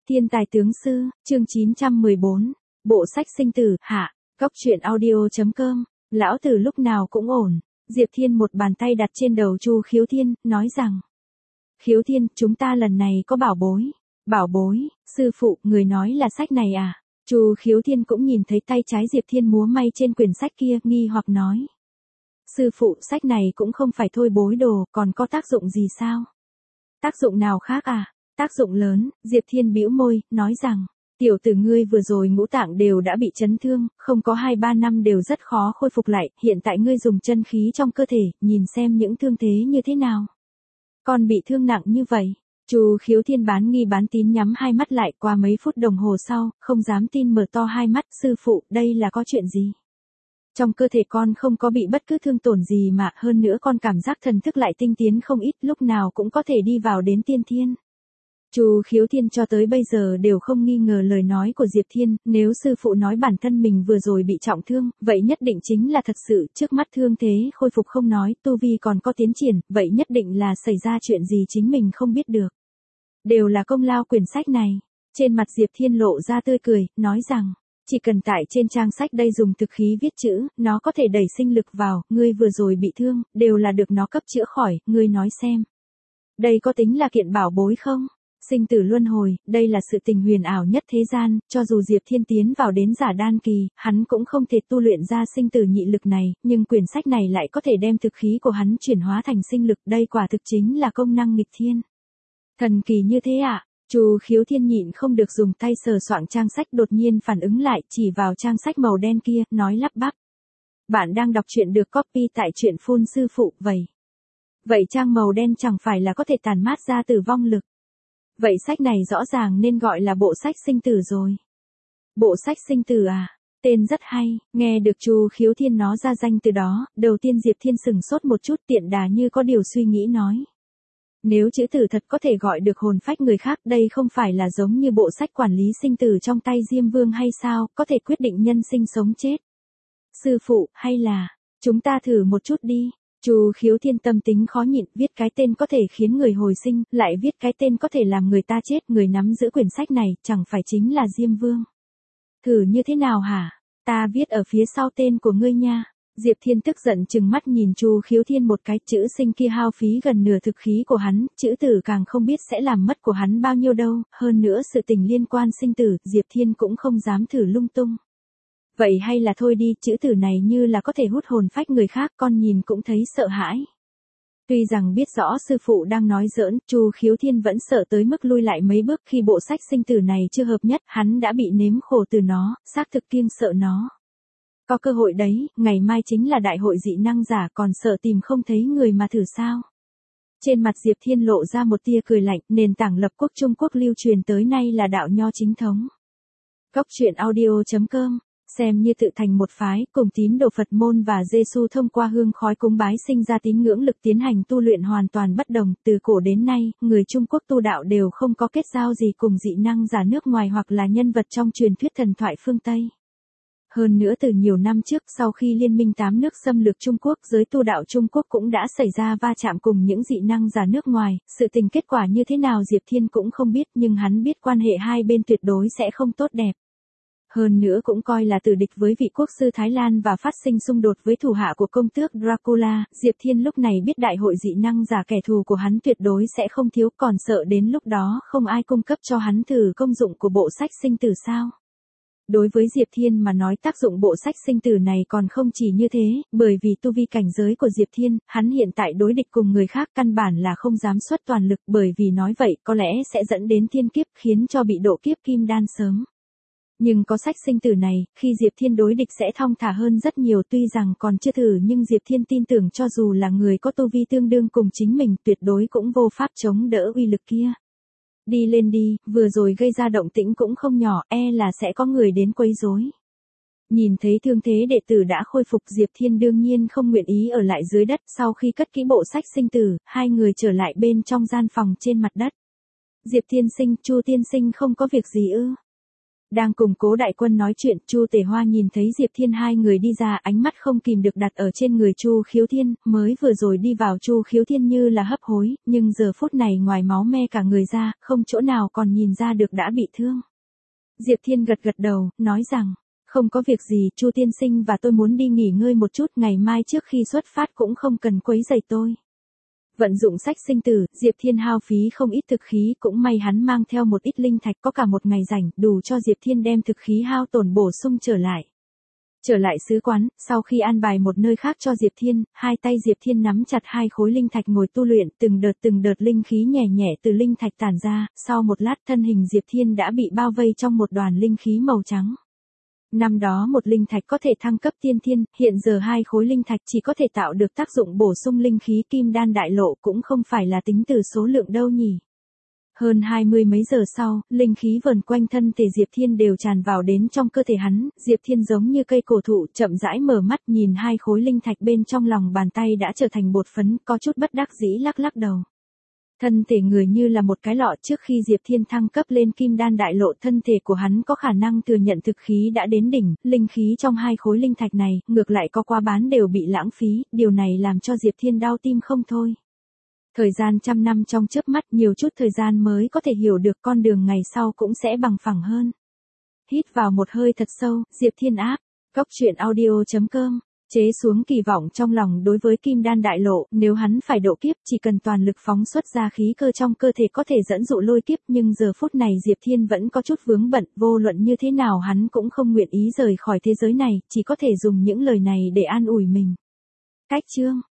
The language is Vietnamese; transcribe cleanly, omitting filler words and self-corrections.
Thiên tài tướng sư, chương 914, bộ sách sinh tử, hạ, góc truyện audio.com, lão tử lúc nào cũng ổn. Diệp Thiên một bàn tay đặt trên đầu Chu Khiếu Thiên, nói rằng: Khiếu Thiên, chúng ta lần này có bảo bối. Bảo bối, sư phụ, người nói là sách này à? Chu Khiếu Thiên cũng nhìn thấy tay trái Diệp Thiên múa may trên quyển sách kia, nghi hoặc nói: Sư phụ, sách này cũng không phải thôi bối đồ, còn có tác dụng gì sao? Tác dụng nào khác à? Tác dụng lớn. Diệp Thiên bĩu môi, nói rằng: tiểu tử ngươi vừa rồi ngũ tạng đều đã bị chấn thương, không có 2-3 năm đều rất khó khôi phục lại, hiện tại ngươi dùng chân khí trong cơ thể, nhìn xem những thương thế như thế nào. Còn bị thương nặng như vậy. Chu Khiếu Thiên bán nghi bán tín nhắm hai mắt lại, qua mấy phút đồng hồ sau, không dám tin mở to hai mắt: sư phụ, đây là có chuyện gì? Trong cơ thể con không có bị bất cứ thương tổn gì mà, hơn nữa con cảm giác thần thức lại tinh tiến không ít, lúc nào cũng có thể đi vào đến tiên thiên. Chu Khiếu Thiên cho tới bây giờ đều không nghi ngờ lời nói của Diệp Thiên, nếu sư phụ nói bản thân mình vừa rồi bị trọng thương, vậy nhất định chính là thật sự, trước mắt thương thế khôi phục không nói, tu vi còn có tiến triển, vậy nhất định là xảy ra chuyện gì chính mình không biết được. Đều là công lao quyển sách này. Trên mặt Diệp Thiên lộ ra tươi cười, nói rằng: chỉ cần tại trên trang sách đây dùng thực khí viết chữ, nó có thể đẩy sinh lực vào, ngươi vừa rồi bị thương, đều là được nó cấp chữa khỏi, ngươi nói xem. Đây có tính là kiện bảo bối không? Sinh tử luân hồi, đây là sự tình huyền ảo nhất thế gian, cho dù Diệp Thiên tiến vào đến giả đan kỳ, hắn cũng không thể tu luyện ra sinh tử nhị lực này, nhưng quyển sách này lại có thể đem thực khí của hắn chuyển hóa thành sinh lực, đây quả thực chính là công năng nghịch thiên. Thần kỳ như thế ạ? Chu Khiếu Thiên nhịn không được dùng tay sờ soạng trang sách, đột nhiên phản ứng lại, chỉ vào trang sách màu đen kia, nói lắp bắp: bạn đang đọc truyện được copy tại truyện phun sư phụ, vậy trang màu đen chẳng phải là có thể tàn mát ra tử vong lực? Vậy sách này rõ ràng nên gọi là bộ sách sinh tử rồi. Bộ sách sinh tử à? Tên rất hay. Nghe được Chu Khiếu Thiên nó ra danh từ đó, đầu tiên Diệp Thiên sừng sốt một chút, tiện đà như có điều suy nghĩ nói: nếu chữ tử thật có thể gọi được hồn phách người khác, đây không phải là giống như bộ sách quản lý sinh tử trong tay Diêm Vương hay sao, có thể quyết định nhân sinh sống chết. Sư phụ, hay là chúng ta thử một chút đi. Chu Khiếu Thiên tâm tính khó nhịn, viết cái tên có thể khiến người hồi sinh, lại viết cái tên có thể làm người ta chết, người nắm giữ quyển sách này, chẳng phải chính là Diêm Vương. Thử như thế nào hả? Ta viết ở phía sau tên của ngươi nha. Diệp Thiên tức giận trừng mắt nhìn Chu Khiếu Thiên một cái, chữ sinh kia hao phí gần nửa thực khí của hắn, chữ tử càng không biết sẽ làm mất của hắn bao nhiêu đâu, hơn nữa sự tình liên quan sinh tử, Diệp Thiên cũng không dám thử lung tung. Vậy hay là thôi đi, chữ tử này như là có thể hút hồn phách người khác, con nhìn cũng thấy sợ hãi. Tuy rằng biết rõ sư phụ đang nói giỡn, Chu Khiếu Thiên vẫn sợ tới mức lui lại mấy bước, khi bộ sách sinh tử này chưa hợp nhất, hắn đã bị nếm khổ từ nó, xác thực kiêng sợ nó. Có cơ hội đấy, ngày mai chính là đại hội dị năng giả, còn sợ tìm không thấy người mà thử sao? Trên mặt Diệp Thiên lộ ra một tia cười lạnh, nền tảng lập quốc Trung Quốc lưu truyền tới nay là đạo nho chính thống. Góc truyện audio.com, xem như tự thành một phái, cùng tín đồ Phật môn và Giêsu thông qua hương khói cúng bái sinh ra tín ngưỡng lực tiến hành tu luyện hoàn toàn bất đồng, từ cổ đến nay, người Trung Quốc tu đạo đều không có kết giao gì cùng dị năng giả nước ngoài hoặc là nhân vật trong truyền thuyết thần thoại phương Tây. Hơn nữa từ nhiều năm trước, sau khi Liên minh 8 nước xâm lược Trung Quốc, giới tu đạo Trung Quốc cũng đã xảy ra va chạm cùng những dị năng giả nước ngoài, sự tình kết quả như thế nào Diệp Thiên cũng không biết, nhưng hắn biết quan hệ hai bên tuyệt đối sẽ không tốt đẹp. Hơn nữa cũng coi là tử địch với vị quốc sư Thái Lan và phát sinh xung đột với thủ hạ của công tước Dracula, Diệp Thiên lúc này biết đại hội dị năng giả kẻ thù của hắn tuyệt đối sẽ không thiếu, còn sợ đến lúc đó không ai cung cấp cho hắn thử công dụng của bộ sách sinh tử sao. Đối với Diệp Thiên mà nói, tác dụng bộ sách sinh tử này còn không chỉ như thế, bởi vì tu vi cảnh giới của Diệp Thiên, hắn hiện tại đối địch cùng người khác căn bản là không dám xuất toàn lực, bởi vì nói vậy có lẽ sẽ dẫn đến thiên kiếp, khiến cho bị độ kiếp kim đan sớm. Nhưng có sách sinh tử này, khi Diệp Thiên đối địch sẽ thong thả hơn rất nhiều, tuy rằng còn chưa thử nhưng Diệp Thiên tin tưởng cho dù là người có tu vi tương đương cùng chính mình, tuyệt đối cũng vô pháp chống đỡ uy lực kia. Đi lên đi, vừa rồi gây ra động tĩnh cũng không nhỏ, là sẽ có người đến quấy rối. Nhìn thấy thương thế đệ tử đã khôi phục, Diệp Thiên đương nhiên không nguyện ý ở lại dưới đất, sau khi cất kỹ bộ sách sinh tử, hai người trở lại bên trong gian phòng trên mặt đất. Diệp Thiên sinh, Chu tiên sinh không có việc gì ư? Đang cùng Cố Đại Quân nói chuyện, Chu Tể Hoa nhìn thấy Diệp Thiên hai người đi ra, ánh mắt không kìm được đặt ở trên người Chu Khiếu Thiên, mới vừa rồi đi vào Chu Khiếu Thiên như là hấp hối, nhưng giờ phút này ngoài máu me cả người ra, không chỗ nào còn nhìn ra được đã bị thương. Diệp Thiên gật gật đầu, nói rằng, không có việc gì, Chu tiên sinh và tôi muốn đi nghỉ ngơi một chút, ngày mai trước khi xuất phát cũng không cần quấy rầy tôi. Vận dụng sách sinh tử, Diệp Thiên hao phí không ít thực khí, cũng may hắn mang theo một ít linh thạch, có cả một ngày rảnh, đủ cho Diệp Thiên đem thực khí hao tổn bổ sung trở lại. Trở lại sứ quán, sau khi an bài một nơi khác cho Diệp Thiên, hai tay Diệp Thiên nắm chặt hai khối linh thạch ngồi tu luyện, từng đợt linh khí nhẹ nhẹ từ linh thạch tản ra, sau một lát thân hình Diệp Thiên đã bị bao vây trong một đoàn linh khí màu trắng. Năm đó một linh thạch có thể thăng cấp tiên thiên, hiện giờ hai khối linh thạch chỉ có thể tạo được tác dụng bổ sung linh khí kim đan đại lộ, cũng không phải là tính từ số lượng đâu nhỉ. Hơn 20 mấy giờ sau, linh khí vờn quanh thân thể Diệp Thiên đều tràn vào đến trong cơ thể hắn, Diệp Thiên giống như cây cổ thụ chậm rãi mở mắt nhìn hai khối linh thạch bên trong lòng bàn tay đã trở thành bột phấn, có chút bất đắc dĩ lắc lắc đầu. Thân thể người như là một cái lọ, trước khi Diệp Thiên thăng cấp lên kim đan đại lộ, thân thể của hắn có khả năng thừa nhận thực khí đã đến đỉnh, linh khí trong hai khối linh thạch này, ngược lại có qua bán đều bị lãng phí, điều này làm cho Diệp Thiên đau tim không thôi. Thời gian trăm năm trong chớp mắt, nhiều chút thời gian mới có thể hiểu được con đường ngày sau cũng sẽ bằng phẳng hơn. Hít vào một hơi thật sâu, Diệp Thiên áp, goctruyện.audio.com, chế xuống kỳ vọng trong lòng đối với kim đan đại lộ, nếu hắn phải độ kiếp chỉ cần toàn lực phóng xuất ra khí cơ trong cơ thể có thể dẫn dụ lôi kiếp, nhưng giờ phút này Diệp Thiên vẫn có chút vướng bận, vô luận như thế nào hắn cũng không nguyện ý rời khỏi thế giới này, chỉ có thể dùng những lời này để an ủi mình. Cách chương